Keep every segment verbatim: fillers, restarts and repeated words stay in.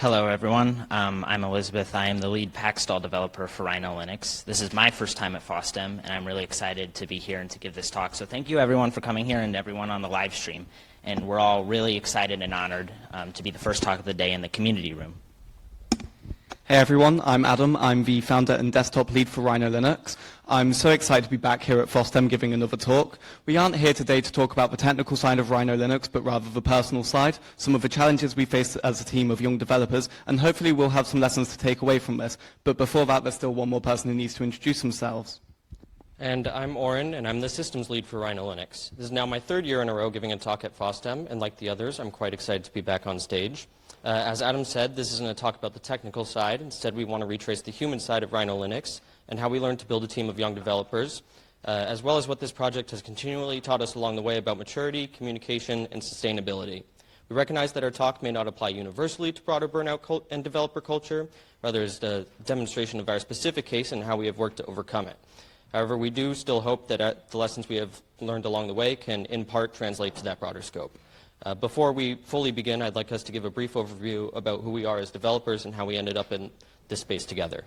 Hello, everyone. Um, I'm Elizabeth. I am the lead Packstall developer for Rhino Linux. This is my first time at FOSDEM, and I'm really excited to be here and to give this talk. So thank you, everyone, for coming here and everyone on the live stream. And we're all really excited and honored um, to be the first talk of the day in the community room. Hey everyone, I'm Adam. I'm the founder and desktop lead for Rhino Linux. I'm so excited to be back here at FOSDEM giving another talk. We aren't here today to talk about the technical side of Rhino Linux, but rather the personal side, some of the challenges we face as a team of young developers, and hopefully we'll have some lessons to take away from this. But before that, there's still one more person who needs to introduce themselves. And I'm Oren, and I'm the systems lead for Rhino Linux. This is now my third year in a row giving a talk at FOSDEM, and like the others, I'm quite excited to be back on stage. Uh, as Adam said, this isn't a talk about the technical side. Instead, we want to retrace the human side of Rhino Linux and how we learned to build a team of young developers, uh, as well as what this project has continually taught us along the way about maturity, communication, and sustainability. We recognize that our talk may not apply universally to broader burnout cult and developer culture, rather as a demonstration of our specific case and how we have worked to overcome it. However, we do still hope that uh, the lessons we have learned along the way can, in part, translate to that broader scope. Uh, before we fully begin, I'd like us to give a brief overview about who we are as developers and how we ended up in this space together.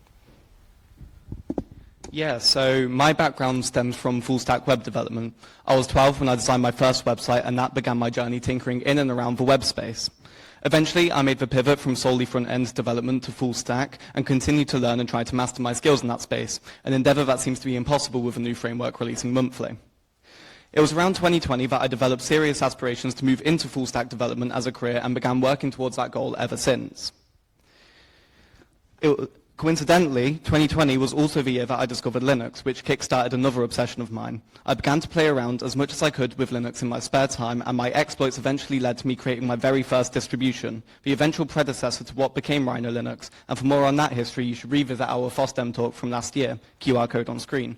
Yeah, so my background stems from full-stack web development. I was twelve when I designed my first website, and that began my journey tinkering in and around the web space. Eventually, I made the pivot from solely front-end development to full-stack and continued to learn and try to master my skills in that space, an endeavor that seems to be impossible with a new framework releasing monthly. It was around twenty twenty that I developed serious aspirations to move into full-stack development as a career and began working towards that goal ever since. It, coincidentally, twenty twenty was also the year that I discovered Linux, which kick-started another obsession of mine. I began to play around as much as I could with Linux in my spare time, and my exploits eventually led to me creating my very first distribution, the eventual predecessor to what became Rhino Linux. And for more on that history, you should revisit our FOSDEM talk from last year, Q R code on screen.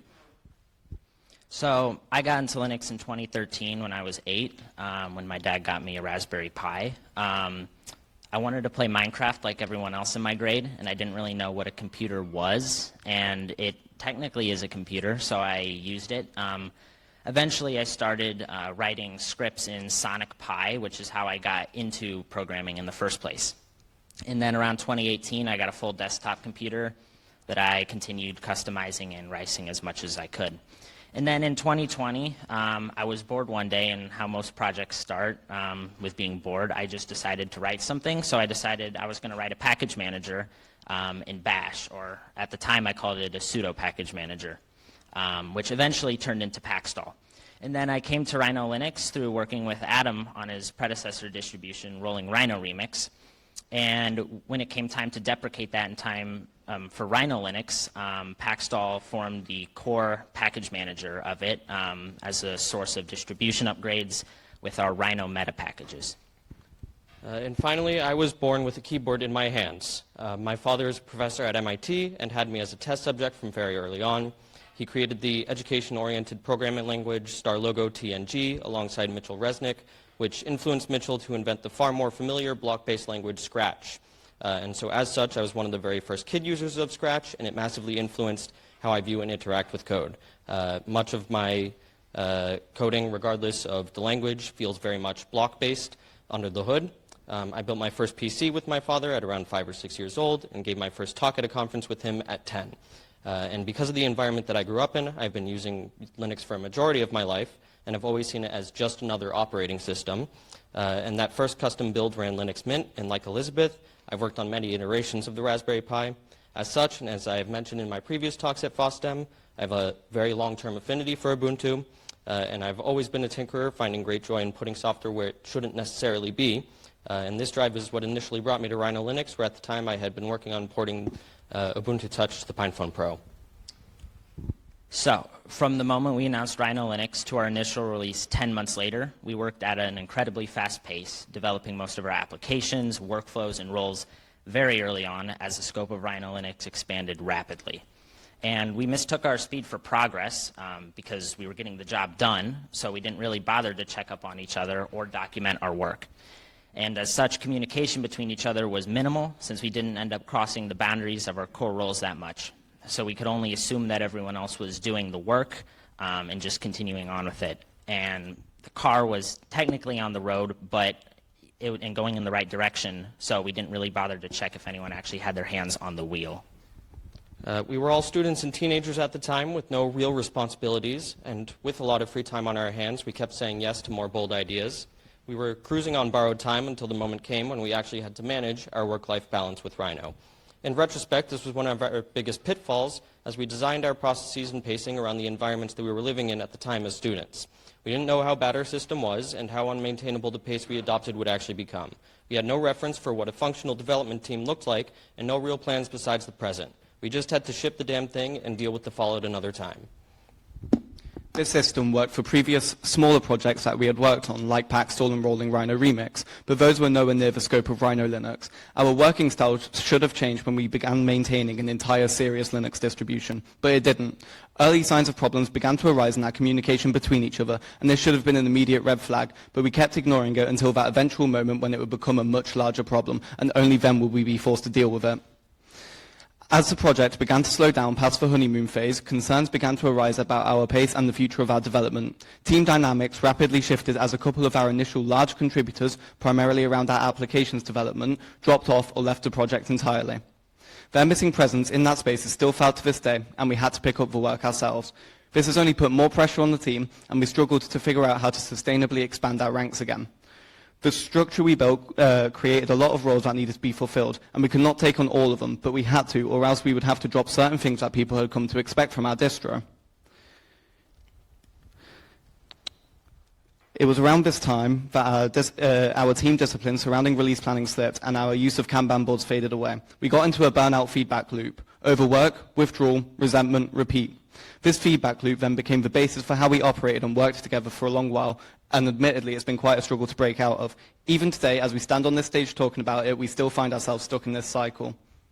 So I got into Linux in twenty thirteen when I was eight, um, when my dad got me a Raspberry Pi. Um, I wanted to play Minecraft like everyone else in my grade, and I didn't really know what a computer was, and it technically is a computer, so I used it. Um, eventually, I started uh, writing scripts in Sonic Pi, which is how I got into programming in the first place. And then around twenty eighteen, I got a full desktop computer that I continued customizing and ricing as much as I could. And then in twenty twenty, um, I was bored one day, and how most projects start um, with being bored, I just decided to write something. So I decided I was going to write a package manager um, in Bash, or at the time I called it a pseudo package manager, um, which eventually turned into Packstall. And then I came to Rhino Linux through working with Adam on his predecessor distribution, Rolling Rhino Remix. And when it came time to deprecate that in time um, for Rhino Linux, um, Packstall formed the core package manager of it um, as a source of distribution upgrades with our Rhino meta packages. Uh, and finally, I was born with a keyboard in my hands. Uh, my father is a professor at M I T and had me as a test subject from very early on. He created the education-oriented programming language StarLogo T N G alongside Mitchell Resnick, which influenced Mitchell to invent the far more familiar block-based language Scratch. Uh, and so as such, I was one of the very first kid users of Scratch, and it massively influenced how I view and interact with code. Uh, much of my uh, coding, regardless of the language, feels very much block-based under the hood. Um, I built my first P C with my father at around five or six years old and gave my first talk at a conference with him at ten. Uh, and because of the environment that I grew up in, I've been using Linux for a majority of my life, and I've always seen it as just another operating system. Uh, and that first custom build ran Linux Mint, and like Elizabeth, I've worked on many iterations of the Raspberry Pi. As such, and as I have mentioned in my previous talks at FOSDEM, I have a very long-term affinity for Ubuntu, uh, and I've always been a tinkerer, finding great joy in putting software where it shouldn't necessarily be. Uh, and this drive is what initially brought me to Rhino Linux, where at the time I had been working on porting uh, Ubuntu Touch to the PinePhone Pro. So, from the moment we announced Rhino Linux to our initial release ten months later, we worked at an incredibly fast pace, developing most of our applications, workflows, and roles very early on as the scope of Rhino Linux expanded rapidly. And we mistook our speed for progress um, because we were getting the job done, so we didn't really bother to check up on each other or document our work. And as such, communication between each other was minimal, since we didn't end up crossing the boundaries of our core roles that much. So we could only assume that everyone else was doing the work um, and just continuing on with it. And the car was technically on the road, but it, and going in the right direction, so we didn't really bother to check if anyone actually had their hands on the wheel. Uh, we were all students and teenagers at the time with no real responsibilities, and with a lot of free time on our hands, we kept saying yes to more bold ideas. We were cruising on borrowed time until the moment came when we actually had to manage our work-life balance with Rhino. In retrospect, this was one of our biggest pitfalls as we designed our processes and pacing around the environments that we were living in at the time as students. We didn't know how bad our system was and how unmaintainable the pace we adopted would actually become. We had no reference for what a functional development team looked like and no real plans besides the present. We just had to ship the damn thing and deal with the fallout another time. This system worked for previous smaller projects that we had worked on, like Packstall and Rolling Rhino Remix, but those were nowhere near the scope of Rhino Linux. Our working style should have changed when we began maintaining an entire serious Linux distribution, but it didn't. Early signs of problems began to arise in our communication between each other, and this should have been an immediate red flag, but we kept ignoring it until that eventual moment when it would become a much larger problem, and only then would we be forced to deal with it. As the project began to slow down past the honeymoon phase, concerns began to arise about our pace and the future of our development. Team dynamics rapidly shifted as a couple of our initial large contributors, primarily around our applications development, dropped off or left the project entirely. Their missing presence in that space is still felt to this day, and we had to pick up the work ourselves. This has only put more pressure on the team, and we struggled to figure out how to sustainably expand our ranks again. The structure we built uh, created a lot of roles that needed to be fulfilled, and we could not take on all of them, but we had to, or else we would have to drop certain things that people had come to expect from our distro. It was around this time that our, dis uh, our team discipline surrounding release planning slipped and our use of Kanban boards faded away. We got into a burnout feedback loop. Overwork, withdrawal, resentment, repeat. This feedback loop then became the basis for how we operated and worked together for a long while, and admittedly it's been quite a struggle to break out of. Even today, as we stand on this stage talking about it, we still find ourselves stuck in this cycle.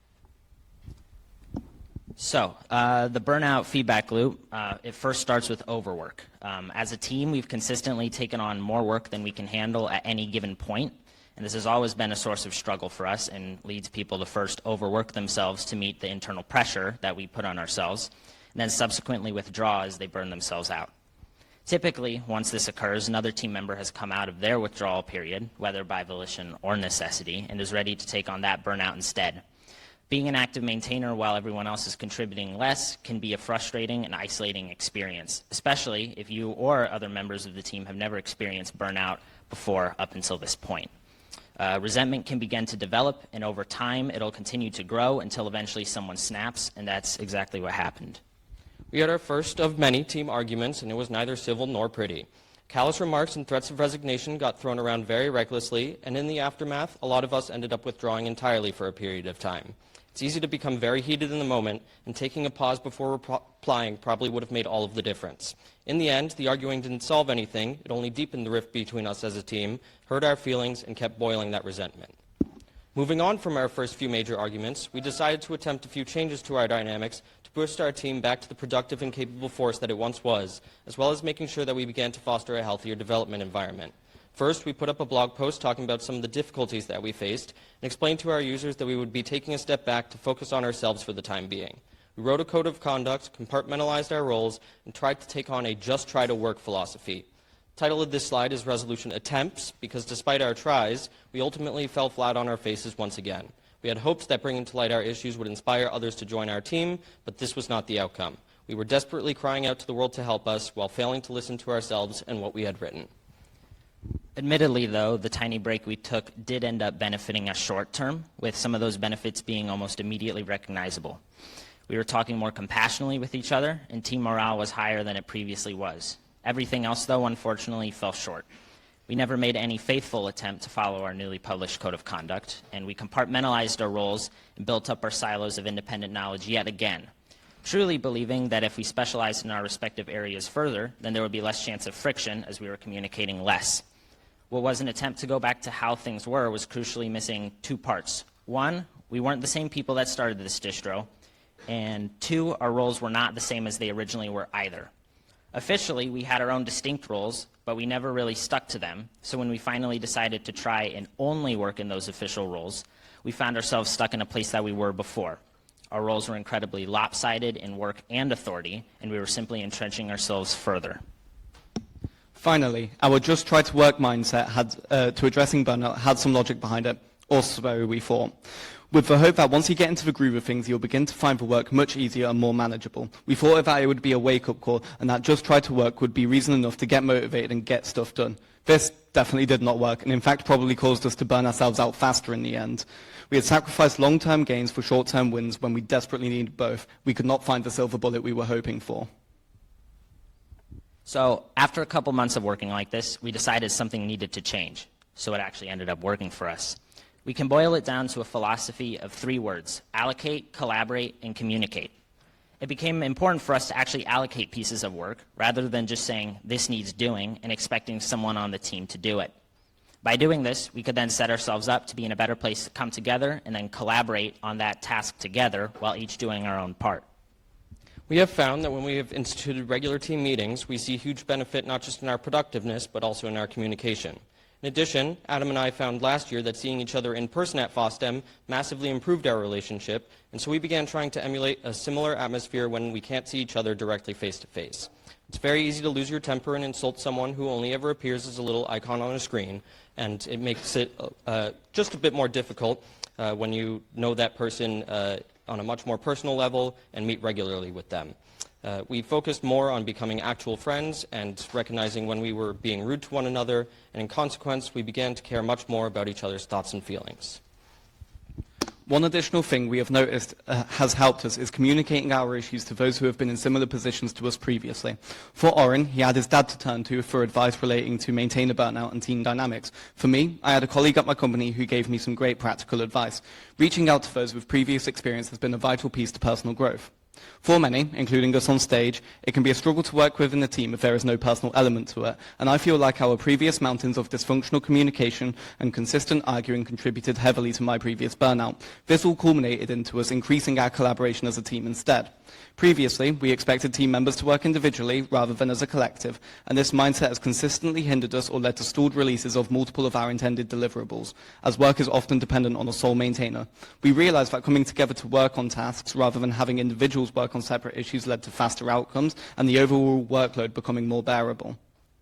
So, uh, the burnout feedback loop, uh, it first starts with overwork. Um, as a team, we've consistently taken on more work than we can handle at any given point, and this has always been a source of struggle for us and leads people to first overwork themselves to meet the internal pressure that we put on ourselves, and then subsequently withdraw as they burn themselves out. Typically, once this occurs, another team member has come out of their withdrawal period, whether by volition or necessity, and is ready to take on that burnout instead. Being an active maintainer while everyone else is contributing less can be a frustrating and isolating experience, especially if you or other members of the team have never experienced burnout before up until this point. Uh, resentment can begin to develop, and over time it'll continue to grow until eventually someone snaps, and that's exactly what happened. We had our first of many team arguments, and it was neither civil nor pretty. Callous remarks and threats of resignation got thrown around very recklessly, and in the aftermath, a lot of us ended up withdrawing entirely for a period of time. It's easy to become very heated in the moment, and taking a pause before replying probably would have made all of the difference. In the end, the arguing didn't solve anything. It only deepened the rift between us as a team, hurt our feelings, and kept boiling that resentment. Moving on from our first few major arguments, we decided to attempt a few changes to our dynamics to boost our team back to the productive and capable force that it once was, as well as making sure that we began to foster a healthier development environment. First, we put up a blog post talking about some of the difficulties that we faced and explained to our users that we would be taking a step back to focus on ourselves for the time being. We wrote a code of conduct, compartmentalized our roles, and tried to take on a just try to work philosophy. The title of this slide is Resolution Attempts, because despite our tries, we ultimately fell flat on our faces once again. We had hopes that bringing to light our issues would inspire others to join our team, but this was not the outcome. We were desperately crying out to the world to help us while failing to listen to ourselves and what we had written. Admittedly, though, the tiny break we took did end up benefiting us short term, with some of those benefits being almost immediately recognizable. We were talking more compassionately with each other, and team morale was higher than it previously was. Everything else, though, unfortunately fell short. We never made any faithful attempt to follow our newly published code of conduct, and we compartmentalized our roles and built up our silos of independent knowledge yet again, truly believing that if we specialized in our respective areas further, then there would be less chance of friction as we were communicating less. What was an attempt to go back to how things were was crucially missing two parts. One, we weren't the same people that started this distro, and two, our roles were not the same as they originally were either. Officially, we had our own distinct roles, but we never really stuck to them, so when we finally decided to try and only work in those official roles, we found ourselves stuck in a place that we were before. Our roles were incredibly lopsided in work and authority, and we were simply entrenching ourselves further. Finally, our just try to work mindset had, uh, to addressing burnout had some logic behind it, or so we thought. With the hope that once you get into the groove of things, you'll begin to find the work much easier and more manageable. We thought that it would be a wake-up call, and that just try to work would be reason enough to get motivated and get stuff done. This definitely did not work, and in fact probably caused us to burn ourselves out faster in the end. We had sacrificed long-term gains for short-term wins when we desperately needed both. We could not find the silver bullet we were hoping for. So after a couple months of working like this, we decided something needed to change. So it actually ended up working for us. We can boil it down to a philosophy of three words: allocate, collaborate, and communicate. It became important for us to actually allocate pieces of work rather than just saying this needs doing and expecting someone on the team to do it. By doing this, we could then set ourselves up to be in a better place to come together and then collaborate on that task together while each doing our own part. We have found that when we have instituted regular team meetings, we see huge benefit not just in our productiveness, but also in our communication. In addition, Adam and I found last year that seeing each other in person at FOSDEM massively improved our relationship, and so we began trying to emulate a similar atmosphere when we can't see each other directly face to face. It's very easy to lose your temper and insult someone who only ever appears as a little icon on a screen, and it makes it uh, just a bit more difficult uh, when you know that person uh, on a much more personal level and meet regularly with them. Uh, we focused more on becoming actual friends and recognizing when we were being rude to one another, and in consequence, we began to care much more about each other's thoughts and feelings. One additional thing we have noticed uh, has helped us is communicating our issues to those who have been in similar positions to us previously. For Oren, he had his dad to turn to for advice relating to maintainer burnout and team dynamics. For me, I had a colleague at my company who gave me some great practical advice. Reaching out to those with previous experience has been a vital piece to personal growth. For many, including us on stage, it can be a struggle to work within a team if there is no personal element to it, and I feel like our previous mountains of dysfunctional communication and consistent arguing contributed heavily to my previous burnout. This all culminated into us increasing our collaboration as a team instead. Previously, we expected team members to work individually rather than as a collective, and this mindset has consistently hindered us or led to stalled releases of multiple of our intended deliverables, as work is often dependent on a sole maintainer. We realized that coming together to work on tasks rather than having individuals work on separate issues led to faster outcomes and the overall workload becoming more bearable.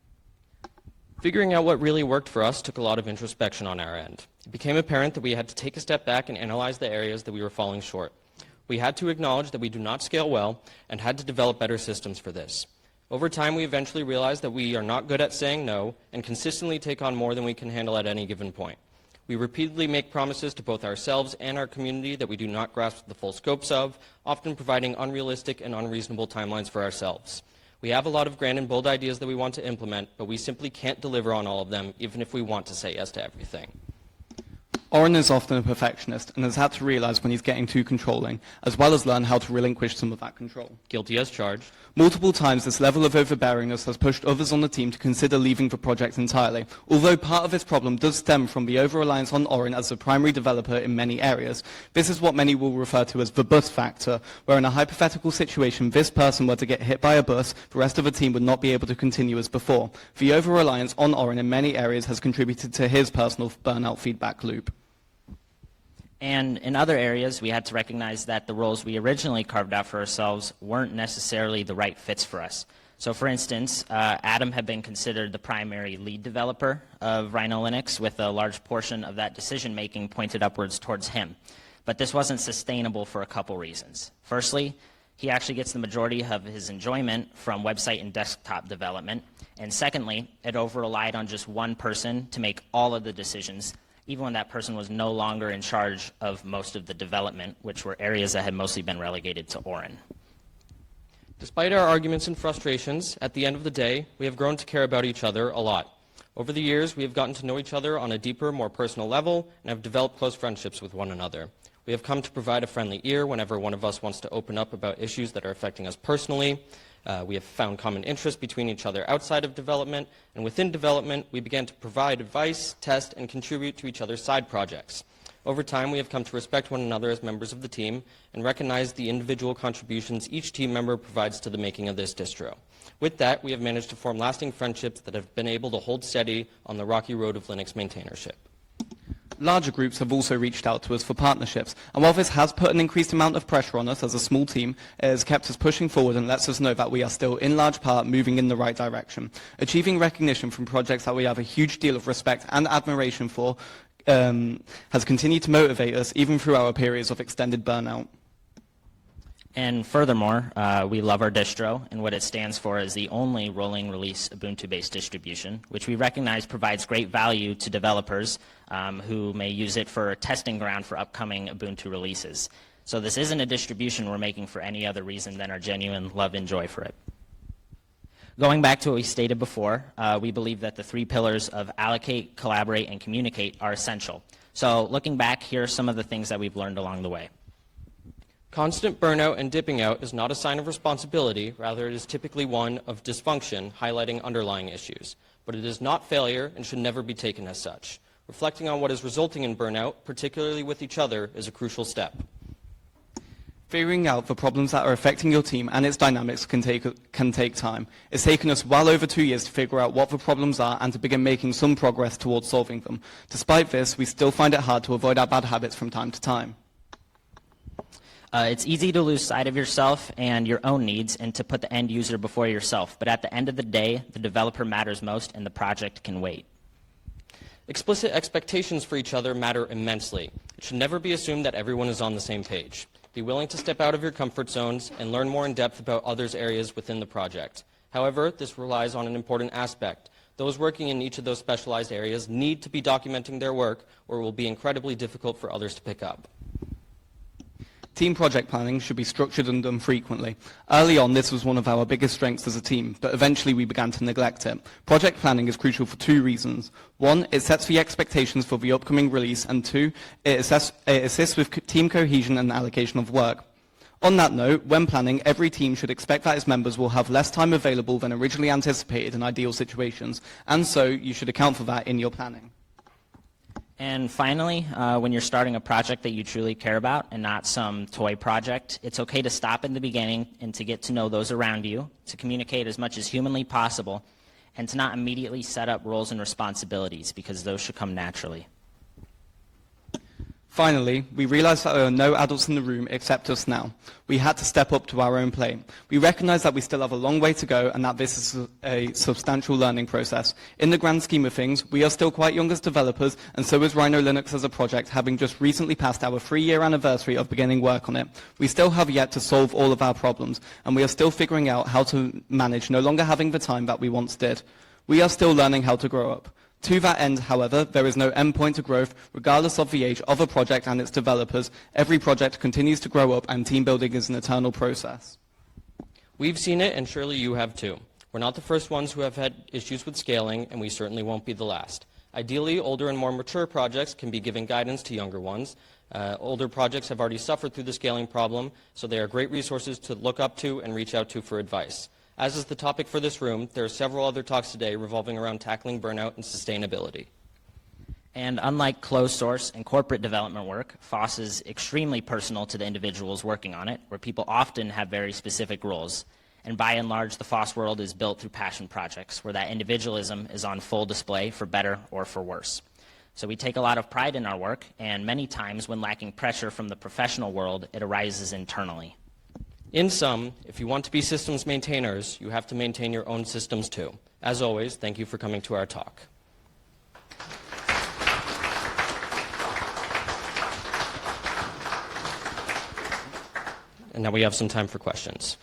Figuring out what really worked for us took a lot of introspection on our end. It became apparent that we had to take a step back and analyze the areas that we were falling short. We had to acknowledge that we do not scale well and had to develop better systems for this. Over time, we eventually realized that we are not good at saying no and consistently take on more than we can handle at any given point. We repeatedly make promises to both ourselves and our community that we do not grasp the full scopes of, often providing unrealistic and unreasonable timelines for ourselves. We have a lot of grand and bold ideas that we want to implement, but we simply can't deliver on all of them, even if we want to say yes to everything. Oren is often a perfectionist and has had to realize when he's getting too controlling, as well as learn how to relinquish some of that control. Guilty as charged. Multiple times, this level of overbearingness has pushed others on the team to consider leaving the project entirely. Although part of this problem does stem from the over-reliance on Oren as the primary developer in many areas, this is what many will refer to as the bus factor, where in a hypothetical situation, this person were to get hit by a bus, the rest of the team would not be able to continue as before. The over-reliance on Oren in many areas has contributed to his personal burnout feedback loop. And in other areas, we had to recognize that the roles we originally carved out for ourselves weren't necessarily the right fits for us. So for instance, uh, Adam had been considered the primary lead developer of Rhino Linux, with a large portion of that decision-making pointed upwards towards him. But this wasn't sustainable for a couple reasons. Firstly, he actually gets the majority of his enjoyment from website and desktop development. And secondly, it over-relied on just one person to make all of the decisions, even when that person was no longer in charge of most of the development, which were areas that had mostly been relegated to Oren. Despite our arguments and frustrations, at the end of the day, we have grown to care about each other a lot. Over the years, we have gotten to know each other on a deeper, more personal level, and have developed close friendships with one another. We have come to provide a friendly ear whenever one of us wants to open up about issues that are affecting us personally. Uh, we have found common interests between each other outside of development, and within development, we began to provide advice, test, and contribute to each other's side projects. Over time, we have come to respect one another as members of the team and recognize the individual contributions each team member provides to the making of this distro. With that, we have managed to form lasting friendships that have been able to hold steady on the rocky road of Linux maintainership. Larger groups have also reached out to us for partnerships, and while this has put an increased amount of pressure on us as a small team, it has kept us pushing forward and lets us know that we are still in large part moving in the right direction. Achieving recognition from projects that we have a huge deal of respect and admiration for um, has continued to motivate us even through our periods of extended burnout. And furthermore, uh, we love our distro, and what it stands for is the only rolling release Ubuntu-based distribution, which we recognize provides great value to developers um, who may use it for a testing ground for upcoming Ubuntu releases. So this isn't a distribution we're making for any other reason than our genuine love and joy for it. Going back to what we stated before, uh, we believe that the three pillars of allocate, collaborate, and communicate are essential. So looking back, here are some of the things that we've learned along the way. Constant burnout and dipping out is not a sign of responsibility, rather it is typically one of dysfunction, highlighting underlying issues. But it is not failure and should never be taken as such. Reflecting on what is resulting in burnout, particularly with each other, is a crucial step. Figuring out the problems that are affecting your team and its dynamics can take, can take time. It's taken us well over two years to figure out what the problems are and to begin making some progress towards solving them. Despite this, we still find it hard to avoid our bad habits from time to time. Uh, it's easy to lose sight of yourself and your own needs and to put the end user before yourself. But at the end of the day, the developer matters most and the project can wait. Explicit expectations for each other matter immensely. It should never be assumed that everyone is on the same page. Be willing to step out of your comfort zones and learn more in depth about others' areas within the project. However, this relies on an important aspect. Those working in each of those specialized areas need to be documenting their work, or it will be incredibly difficult for others to pick up. Team project planning should be structured and done frequently. Early on, this was one of our biggest strengths as a team, but eventually we began to neglect it. Project planning is crucial for two reasons. One, it sets the expectations for the upcoming release, and two, it, assess, it assists with co- team cohesion and allocation of work. On that note, when planning, every team should expect that its members will have less time available than originally anticipated in ideal situations, and so you should account for that in your planning. And finally, uh, when you're starting a project that you truly care about and not some toy project, it's okay to stop in the beginning and to get to know those around you, to communicate as much as humanly possible, and to not immediately set up roles and responsibilities, because those should come naturally. Finally, we realized that there are no adults in the room except us now. We had to step up to our own plate. We recognize that we still have a long way to go and that this is a substantial learning process. In the grand scheme of things, we are still quite young as developers, and so is Rhino Linux as a project, having just recently passed our three-year anniversary of beginning work on it. We still have yet to solve all of our problems, and we are still figuring out how to manage no longer having the time that we once did. We are still learning how to grow up. To that end, however, there is no end point to growth, regardless of the age of a project and its developers. Every project continues to grow up, and team building is an eternal process. We've seen it, and surely you have too. We're not the first ones who have had issues with scaling, and we certainly won't be the last. Ideally, older and more mature projects can be giving guidance to younger ones. Uh, older projects have already suffered through the scaling problem, so they are great resources to look up to and reach out to for advice. As is the topic for this room, there are several other talks today revolving around tackling burnout and sustainability. And unlike closed source and corporate development work, F O S is extremely personal to the individuals working on it, where people often have very specific roles. And by and large, the F O S world is built through passion projects, where that individualism is on full display for better or for worse. So we take a lot of pride in our work, and many times when lacking pressure from the professional world, it arises internally. In sum, if you want to be systems maintainers, you have to maintain your own systems too. As always, thank you for coming to our talk. And now we have some time for questions.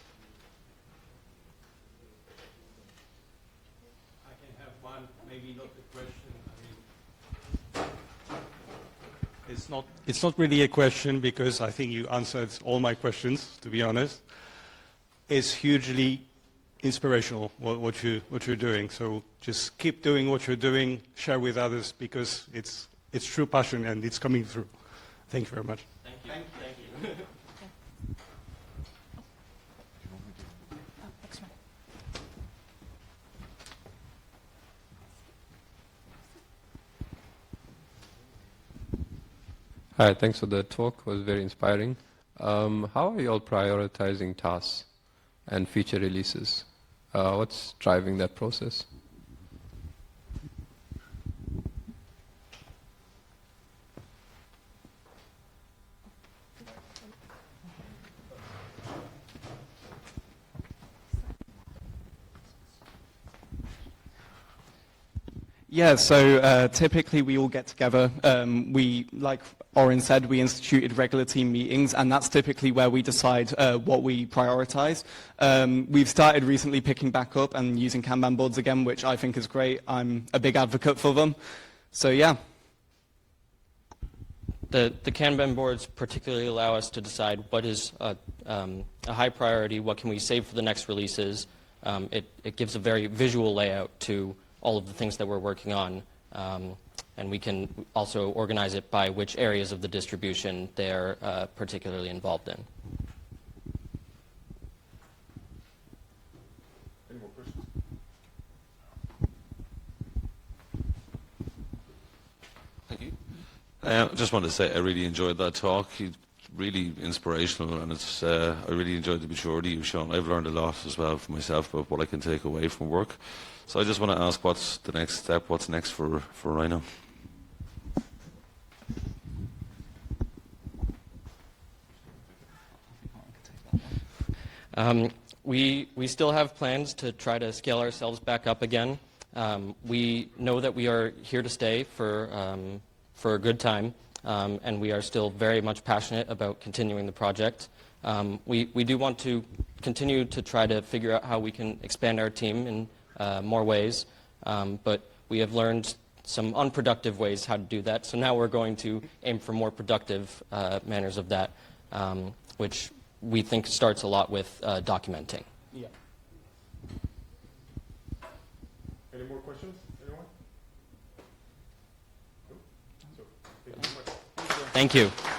I can have one, maybe not a question. I mean, it's not, it's not really a question because I think you answered all my questions, to be honest. It's hugely inspirational what, what, you, what you're doing. So just keep doing what you're doing, share with others because it's, it's true passion and it's coming through. Thank you very much. Thank you. Thank you. Thank you. Hi, thanks for the talk. It was very inspiring. Um, how are you all prioritizing tasks and feature releases? Uh, what's driving that process? Yeah, so uh, typically we all get together. Um, we, like Oren said, we instituted regular team meetings, and that's typically where we decide uh, what we prioritize. Um, we've started recently picking back up and using Kanban boards again, which I think is great. I'm a big advocate for them. So yeah. The, the Kanban boards particularly allow us to decide what is a, um, a high priority, what can we save for the next releases. Um, it, it gives a very visual layout to all of the things that we're working on, um, and we can also organize it by which areas of the distribution they're uh, particularly involved in. Any more questions? Thank you. Uh, I just wanted to say I really enjoyed that talk. You really inspirational, and it's uh, I really enjoyed the maturity you've shown. I've learned a lot as well for myself about what I can take away from work. So I just want to ask, what's the next step? What's next for for Rhino? Um, we, we still have plans to try to scale ourselves back up again. Um, we know that we are here to stay for, um, for a good time, um, and we are still very much passionate about continuing the project. Um, we, we do want to continue to try to figure out how we can expand our team in uh, more ways, um, but we have learned some unproductive ways how to do that, so now we're going to aim for more productive uh, manners of that, um, which we think starts a lot with uh, documenting. Yeah. Any more questions? Anyone? No? So, thank you very much. Thank you.